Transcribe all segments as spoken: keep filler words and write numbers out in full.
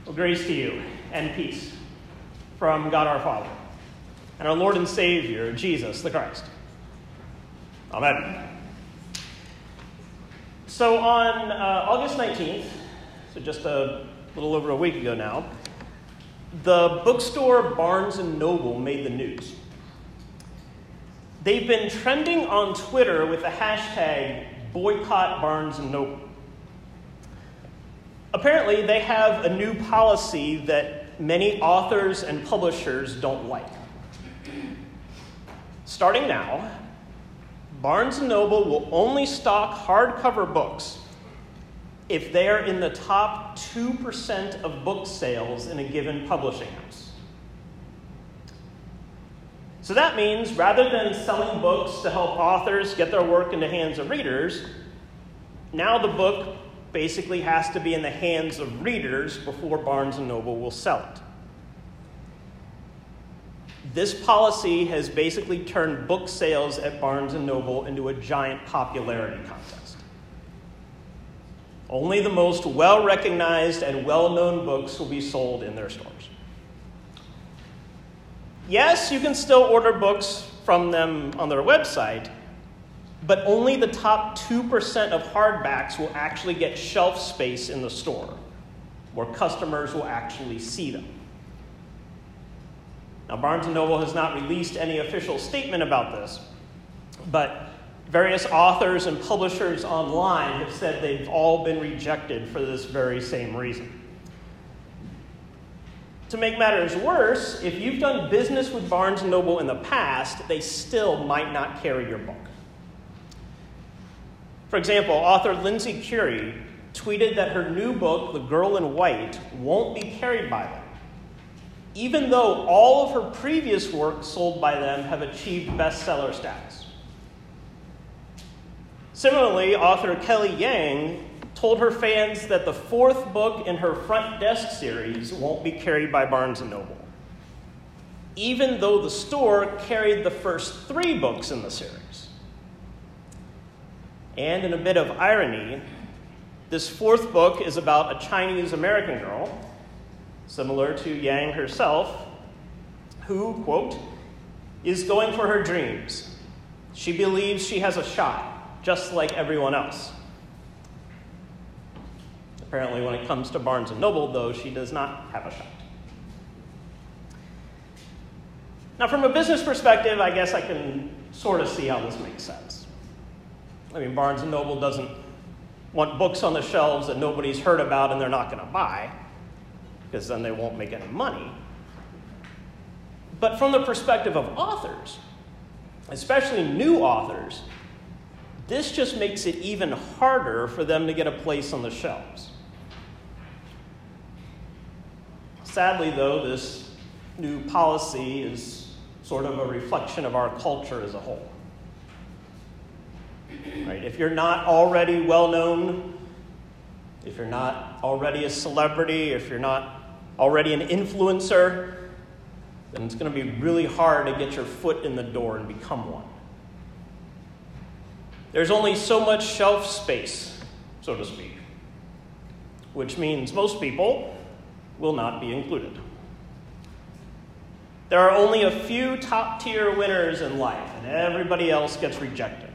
Well, grace to you and peace from God our Father and our Lord and Savior, Jesus the Christ. Amen. So on uh, August nineteenth, so just a little over a week ago now, the bookstore Barnes and Noble made the news. They've been trending on Twitter with the hashtag boycott Barnes and Noble. Apparently, they have a new policy that many authors and publishers don't like. Starting now, Barnes and Noble will only stock hardcover books if they are in the top two percent of book sales in a given publishing house. So that means rather than selling books to help authors get their work in the hands of readers, now the book basically has to be in the hands of readers before Barnes and Noble will sell it. This policy has basically turned book sales at Barnes and Noble into a giant popularity contest. Only the most well-recognized and well-known books will be sold in their stores. Yes, you can still order books from them on their website, but only the top two percent of hardbacks will actually get shelf space in the store, where customers will actually see them. Now, Barnes and Noble has not released any official statement about this, but various authors and publishers online have said they've all been rejected for this very same reason. To make matters worse, if you've done business with Barnes and Noble in the past, they still might not carry your book. For example, author Lindsay Curie tweeted that her new book, The Girl in White, won't be carried by them, even though all of her previous work sold by them have achieved bestseller status. Similarly, author Kelly Yang told her fans that the fourth book in her Front Desk series won't be carried by Barnes and Noble, even though the store carried the first three books in the series. And in a bit of irony, this fourth book is about a Chinese-American girl, similar to Yang herself, who, quote, is going for her dreams. She believes she has a shot, just like everyone else. Apparently, when it comes to Barnes and Noble, though, she does not have a shot. Now, from a business perspective, I guess I can sort of see how this makes sense. I mean, Barnes and Noble doesn't want books on the shelves that nobody's heard about and they're not going to buy, because then they won't make any money. But from the perspective of authors, especially new authors, this just makes it even harder for them to get a place on the shelves. Sadly, though, this new policy is sort of a reflection of our culture as a whole. Right? If you're not already well-known, if you're not already a celebrity, if you're not already an influencer, then it's going to be really hard to get your foot in the door and become one. There's only so much shelf space, so to speak, which means most people will not be included. There are only a few top-tier winners in life, and everybody else gets rejected.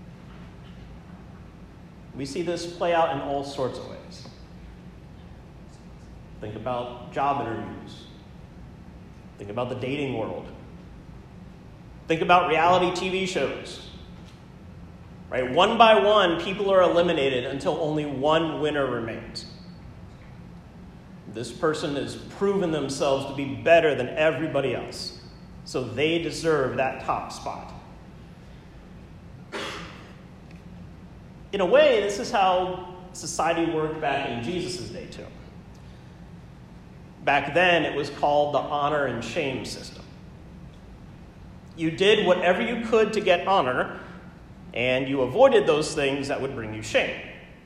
We see this play out in all sorts of ways. Think about job interviews. Think about the dating world. Think about reality T V shows. Right? One by one, people are eliminated until only one winner remains. This person has proven themselves to be better than everybody else, so they deserve that top spot. In a way, this is how society worked back in Jesus' day, too. Back then, it was called the honor and shame system. You did whatever you could to get honor, and you avoided those things that would bring you shame.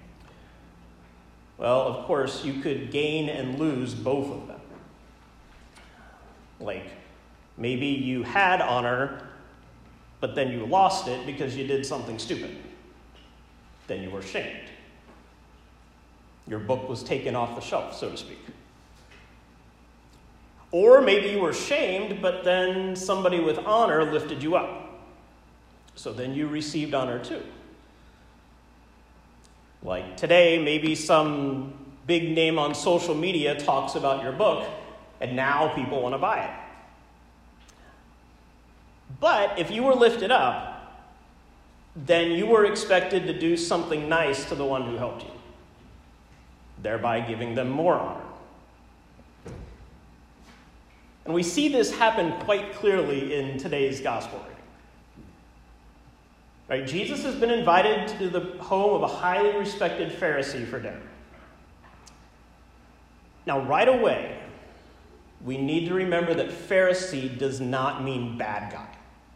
Well, of course, you could gain and lose both of them. Like, maybe you had honor, but then you lost it because you did something stupid. Then you were shamed. Your book was taken off the shelf, so to speak. Or maybe you were shamed, but then somebody with honor lifted you up. So then you received honor too. Like today, maybe some big name on social media talks about your book, and now people want to buy it. But if you were lifted up, then you were expected to do something nice to the one who helped you, thereby giving them more honor. And we see this happen quite clearly in today's gospel reading. Right? Jesus has been invited to the home of a highly respected Pharisee for dinner. Now, right away, we need to remember that Pharisee does not mean bad guy.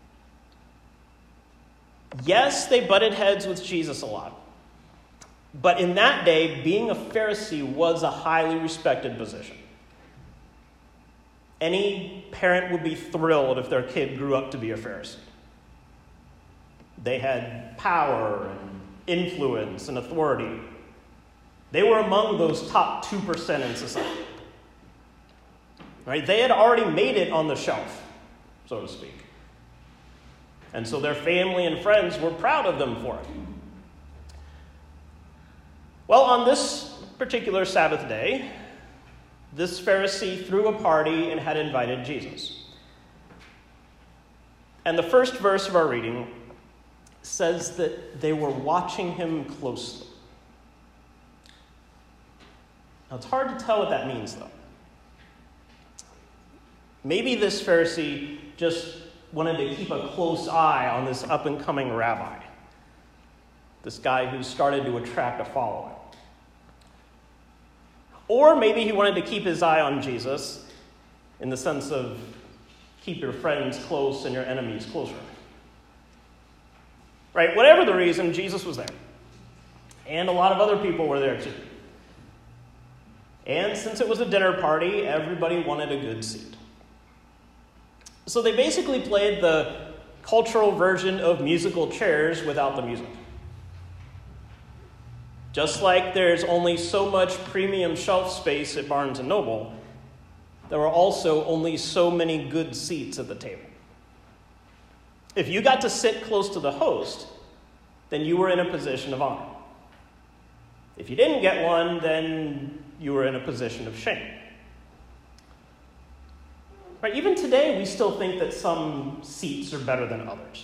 Yes, they butted heads with Jesus a lot. But in that day, being a Pharisee was a highly respected position. Any parent would be thrilled if their kid grew up to be a Pharisee. They had power and influence and authority. They were among those top two percent in society. Right? They had already made it on the shelf, so to speak. And so their family and friends were proud of them for it. Well, on this particular Sabbath day, this Pharisee threw a party and had invited Jesus. And the first verse of our reading says that they were watching him closely. Now, it's hard to tell what that means, though. Maybe this Pharisee just wanted to keep a close eye on this up-and-coming rabbi, this guy who started to attract a following. Or maybe he wanted to keep his eye on Jesus in the sense of keep your friends close and your enemies closer. Right? Whatever the reason, Jesus was there. And a lot of other people were there too. And since it was a dinner party, everybody wanted a good seat. So they basically played the cultural version of musical chairs without the music. Just like there's only so much premium shelf space at Barnes and Noble, there were also only so many good seats at the table. If you got to sit close to the host, then you were in a position of honor. If you didn't get one, then you were in a position of shame. Right? Even today, we still think that some seats are better than others.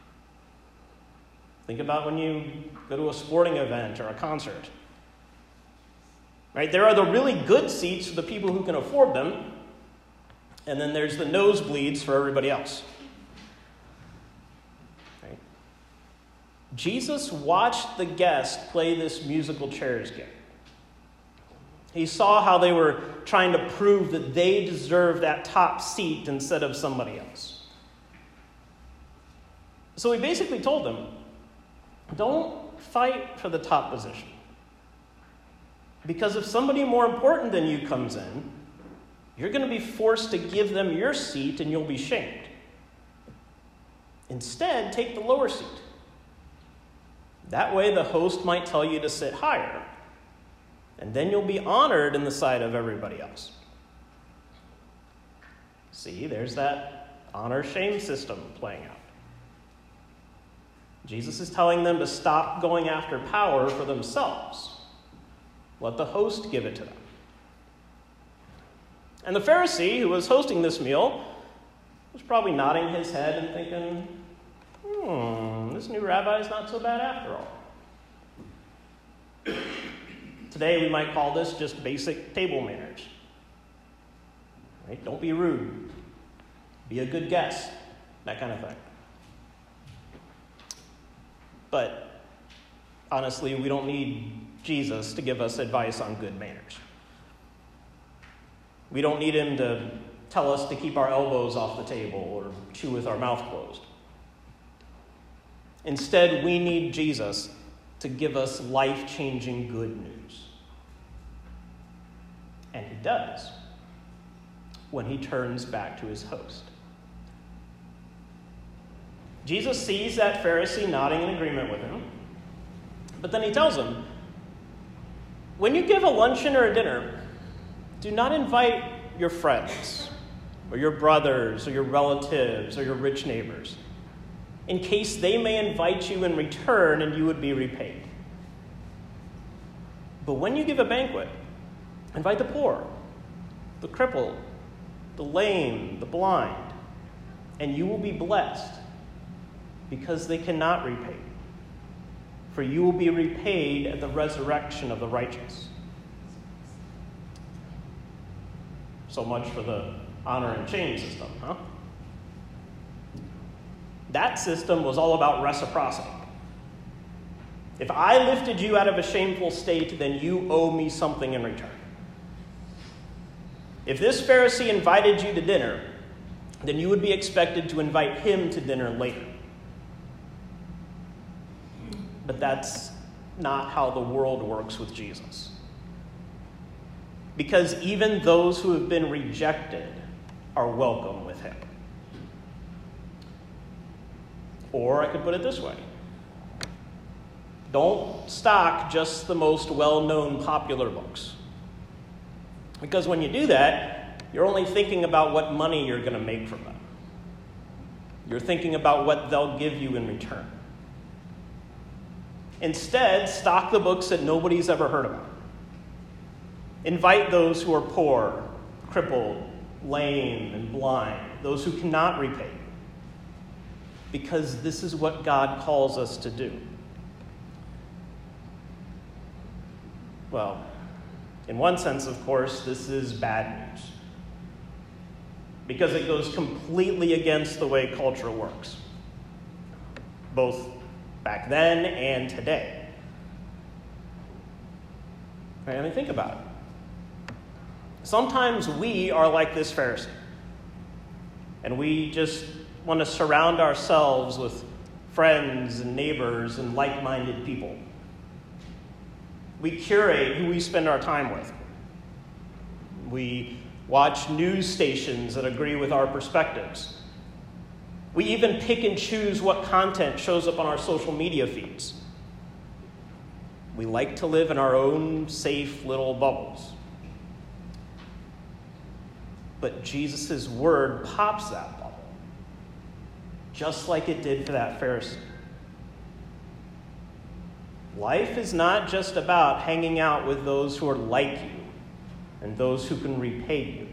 Think about when you go to a sporting event or a concert. Right? There are the really good seats for the people who can afford them, and then there's the nosebleeds for everybody else. Right? Jesus watched the guests play this musical chairs game. He saw how they were trying to prove that they deserved that top seat instead of somebody else. So he basically told them, don't fight for the top position. Because if somebody more important than you comes in, you're going to be forced to give them your seat and you'll be shamed. Instead, take the lower seat. That way the host might tell you to sit higher, and then you'll be honored in the sight of everybody else. See, there's that honor-shame system playing out. Jesus is telling them to stop going after power for themselves. Let the host give it to them. And the Pharisee who was hosting this meal was probably nodding his head and thinking, hmm, this new rabbi is not so bad after all. Today we might call this just basic table manners. Right? Don't be rude. Be a good guest. That kind of thing. But honestly, we don't need Jesus to give us advice on good manners. We don't need him to tell us to keep our elbows off the table or chew with our mouth closed. Instead, we need Jesus to give us life-changing good news. And he does when he turns back to his host. Jesus sees that Pharisee nodding in agreement with him, but then he tells him, when you give a luncheon or a dinner, do not invite your friends, or your brothers, or your relatives, or your rich neighbors, in case they may invite you in return and you would be repaid. But when you give a banquet, invite the poor, the crippled, the lame, the blind, and you will be blessed, because they cannot repay you. For you will be repaid at the resurrection of the righteous. So much for the honor and shame system, huh? That system was all about reciprocity. If I lifted you out of a shameful state, then you owe me something in return. If this Pharisee invited you to dinner, then you would be expected to invite him to dinner later. But that's not how the world works with Jesus. Because even those who have been rejected are welcome with him. Or I could put it this way. Don't stock just the most well-known popular books. Because when you do that, you're only thinking about what money you're going to make from them. You're thinking about what they'll give you in return. Instead, stock the books that nobody's ever heard about. Invite those who are poor, crippled, lame, and blind, those who cannot repay you. Because this is what God calls us to do. Well, in one sense, of course, this is bad news. Because it goes completely against the way culture works. Both back then and today. Right, I mean, think about it. Sometimes we are like this Pharisee. And we just want to surround ourselves with friends and neighbors and like-minded people. We curate who we spend our time with. We watch news stations that agree with our perspectives. We even pick and choose what content shows up on our social media feeds. We like to live in our own safe little bubbles. But Jesus' word pops that bubble, just like it did for that Pharisee. Life is not just about hanging out with those who are like you and those who can repay you.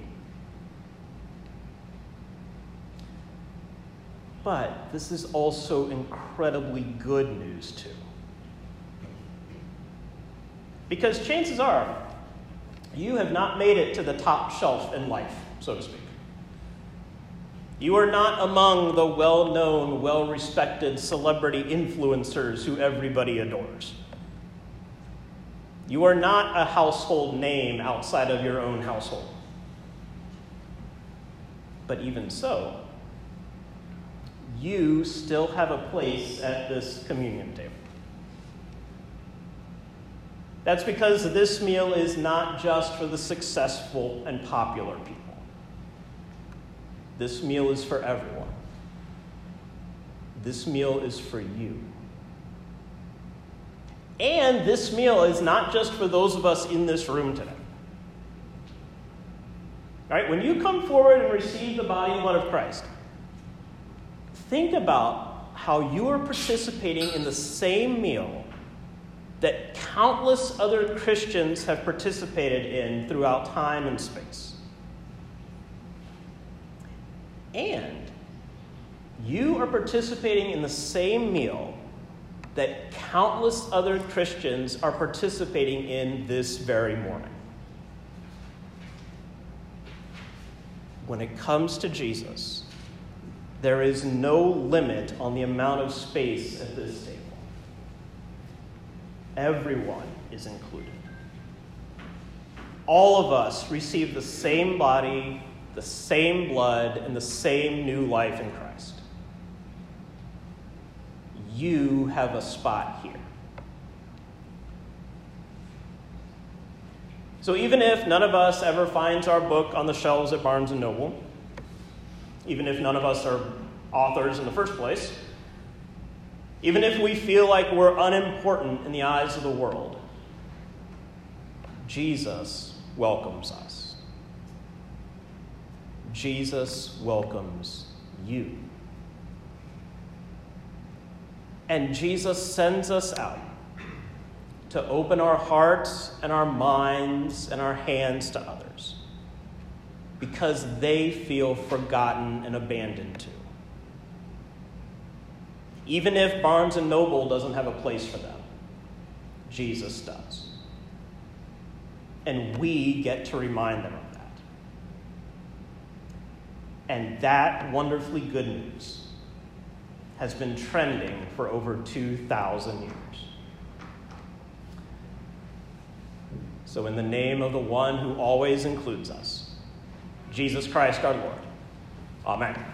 But this is also incredibly good news, too. Because chances are, you have not made it to the top shelf in life, so to speak. You are not among the well-known, well-respected celebrity influencers who everybody adores. You are not a household name outside of your own household. But even so, you still have a place at this communion table. That's because this meal is not just for the successful and popular people. This meal is for everyone. This meal is for you. And this meal is not just for those of us in this room today. All right, when you come forward and receive the body and blood of Christ, think about how you are participating in the same meal that countless other Christians have participated in throughout time and space. And you are participating in the same meal that countless other Christians are participating in this very morning. When it comes to Jesus, there is no limit on the amount of space at this table. Everyone is included. All of us receive the same body, the same blood, and the same new life in Christ. You have a spot here. So even if none of us ever finds our book on the shelves at Barnes and Noble, even if none of us are authors in the first place, even if we feel like we're unimportant in the eyes of the world, Jesus welcomes us. Jesus welcomes you. And Jesus sends us out to open our hearts and our minds and our hands to others because they feel forgotten and abandoned too. Even if Barnes and Noble doesn't have a place for them, Jesus does. And we get to remind them of that. And that wonderfully good news has been trending for over two thousand years. So in the name of the one who always includes us, Jesus Christ our Lord, amen.